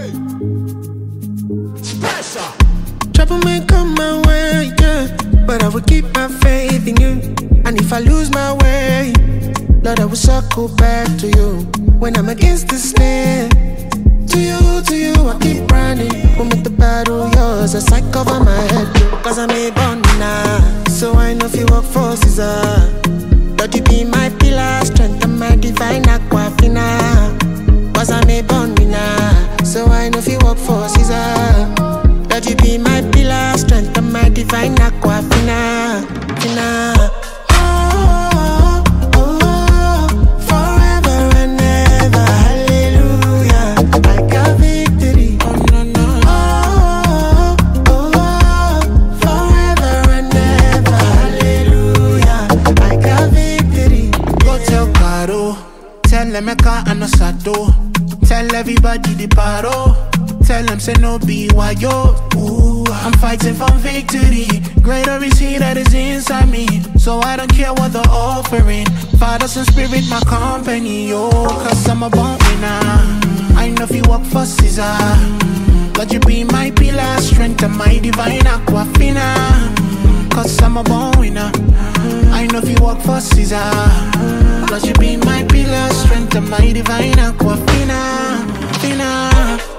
Trouble may come my way, yeah, but I will keep my faith in you. And if I lose my way, Lord, I will circle back to you. When I'm against the snare, to you, I keep running. We'll make the battle yours as I cover my head. Cause I'm a now, so I know if you work for Caesar. Lord, you be my pillar, strength and my divine aquafina. Cause I'm a now, so I know if you work for Caesar. Lord, you be my pillar, strength and my divine aquafina. Fina. Tell them I can't sato. Tell everybody the paro. Tell them say no be why yo. Ooh, I'm fighting for victory. Greater is he that is inside me. So I don't care what they're offering. Fathers and spirit my company, yo. Cause I'm a born winner. I know if you work for Caesar. Lord, you be my pillar, strength and my divine aquafina. Cause I'm a born winner. I know if you work for Caesar. Lord, you be my pillar, strength and my divine aquafina. Fina.